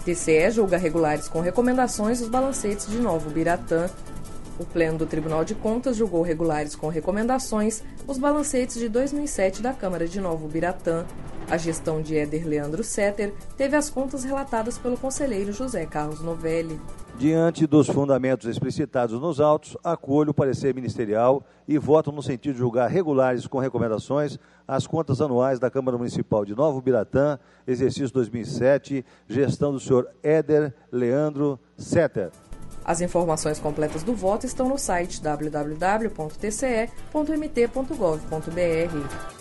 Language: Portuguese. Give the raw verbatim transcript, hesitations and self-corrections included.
T C E julga regulares com recomendações os balancetes de Nova Ubiratã. O Pleno do Tribunal de Contas julgou regulares com recomendações os balancetes de dois mil e sete da Câmara de Nova Ubiratã. A gestão de Éder Leandro Setter teve as contas relatadas pelo conselheiro José Carlos Novelli. Diante dos fundamentos explicitados nos autos, acolho o parecer ministerial e voto no sentido de julgar regulares com recomendações as contas anuais da Câmara Municipal de Nova Ubiratã, exercício dois mil e sete, gestão do senhor Éder Leandro Setter. As informações completas do voto estão no site w w w ponto t c e ponto m t ponto gov ponto b r.